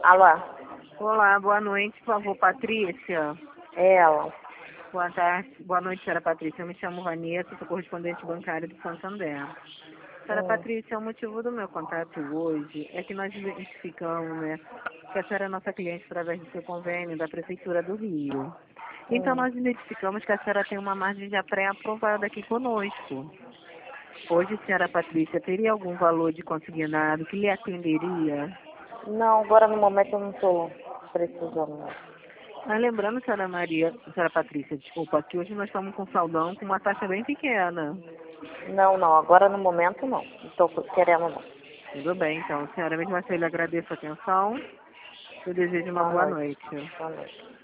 Alô? Olá, boa noite, por favor, Patrícia. É ela. Boa tarde, boa noite, senhora Patrícia. Eu me chamo Vanessa, sou correspondente bancária do Santander. Senhora Patrícia, o motivo do meu contato hoje é que nós identificamos, né, que a senhora é nossa cliente através do seu convênio da Prefeitura do Rio. Então, nós identificamos que a senhora tem uma margem já pré-aprovada aqui conosco. Hoje, senhora Patrícia, teria algum valor de consignado que lhe atenderia? Não, agora no momento eu não estou precisando. Não. Mas lembrando, senhora Patrícia, desculpa, que hoje nós estamos com saldão com uma taxa bem pequena. Não, agora no momento não. Não estou querendo não. Tudo bem, então, senhora, mesmo assim, eu lhe agradeço a atenção. Eu desejo uma Boa boa noite. noite. Boa noite.